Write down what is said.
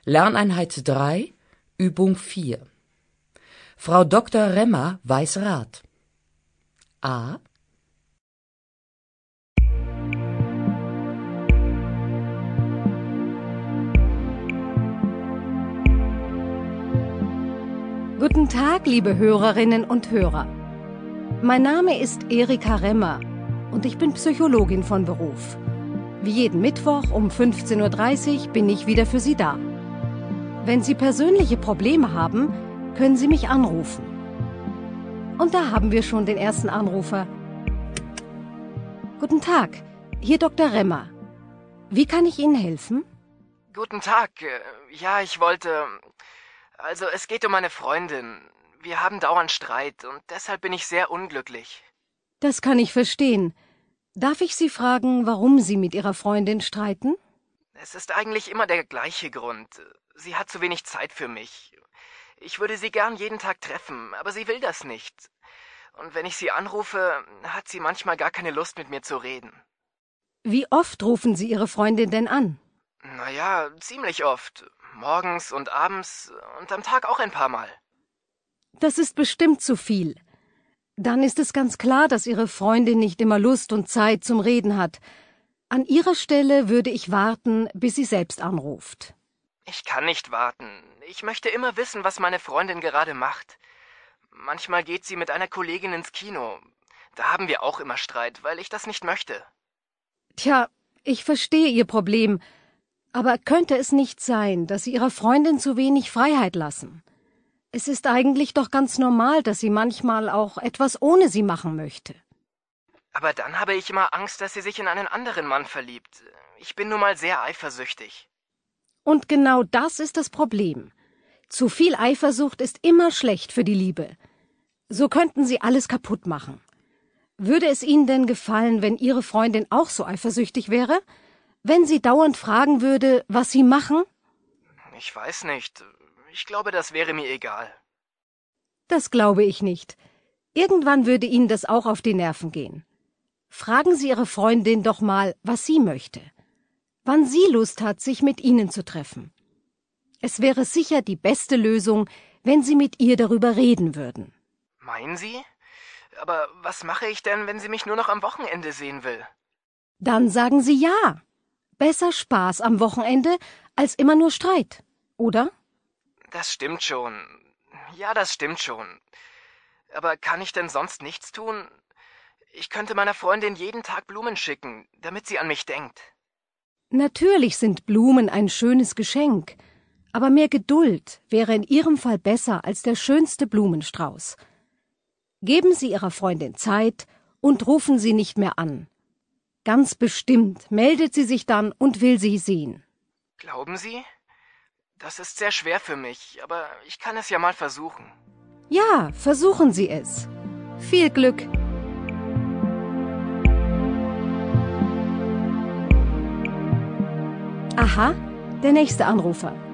Lerneinheit 3, Übung 4. Frau Dr. Remmer weiß Rat. A. Guten Tag, liebe Hörerinnen und Hörer. Mein Name ist Erika Remmer und ich bin Psychologin von Beruf. Wie jeden Mittwoch um 15:30 Uhr bin ich wieder für Sie da. Wenn Sie persönliche Probleme haben, können Sie mich anrufen. Und da haben wir schon den ersten Anrufer. Guten Tag, hier Dr. Remmer. Wie kann ich Ihnen helfen? Guten Tag. Ja, ich wollte... Also, es geht um meine Freundin. Wir haben dauernd Streit und deshalb bin ich sehr unglücklich. Das kann ich verstehen. Darf ich Sie fragen, warum Sie mit Ihrer Freundin streiten? Es ist eigentlich immer der gleiche Grund. Sie hat zu wenig Zeit für mich. Ich würde sie gern jeden Tag treffen, aber sie will das nicht. Und wenn ich sie anrufe, hat sie manchmal gar keine Lust, mit mir zu reden. Wie oft rufen Sie Ihre Freundin denn an? Naja, ziemlich oft. Morgens und abends und am Tag auch ein paar Mal. Das ist bestimmt zu viel. Dann ist es ganz klar, dass Ihre Freundin nicht immer Lust und Zeit zum Reden hat. An Ihrer Stelle würde ich warten, bis sie selbst anruft. Ich kann nicht warten. Ich möchte immer wissen, was meine Freundin gerade macht. Manchmal geht sie mit einer Kollegin ins Kino. Da haben wir auch immer Streit, weil ich das nicht möchte. Tja, ich verstehe Ihr Problem. Aber könnte es nicht sein, dass Sie Ihrer Freundin zu wenig Freiheit lassen? Es ist eigentlich doch ganz normal, dass sie manchmal auch etwas ohne Sie machen möchte. Aber dann habe ich immer Angst, dass sie sich in einen anderen Mann verliebt. Ich bin nun mal sehr eifersüchtig. Und genau das ist das Problem. Zu viel Eifersucht ist immer schlecht für die Liebe. So könnten Sie alles kaputt machen. Würde es Ihnen denn gefallen, wenn Ihre Freundin auch so eifersüchtig wäre? Wenn sie dauernd fragen würde, was Sie machen? Ich weiß nicht. Ich glaube, das wäre mir egal. Das glaube ich nicht. Irgendwann würde Ihnen das auch auf die Nerven gehen. Fragen Sie Ihre Freundin doch mal, was sie möchte. Wann sie Lust hat, sich mit Ihnen zu treffen. Es wäre sicher die beste Lösung, wenn Sie mit ihr darüber reden würden. Meinen Sie? Aber was mache ich denn, wenn sie mich nur noch am Wochenende sehen will? Dann sagen Sie ja. Besser Spaß am Wochenende als immer nur Streit, oder? Das stimmt schon. Ja, das stimmt schon. Aber kann ich denn sonst nichts tun? Ich könnte meiner Freundin jeden Tag Blumen schicken, damit sie an mich denkt. Natürlich sind Blumen ein schönes Geschenk, aber mehr Geduld wäre in Ihrem Fall besser als der schönste Blumenstrauß. Geben Sie Ihrer Freundin Zeit und rufen Sie nicht mehr an. Ganz bestimmt meldet sie sich dann und will Sie sehen. Glauben Sie? Das ist sehr schwer für mich, aber ich kann es ja mal versuchen. Ja, versuchen Sie es. Viel Glück! Aha, der nächste Anrufer.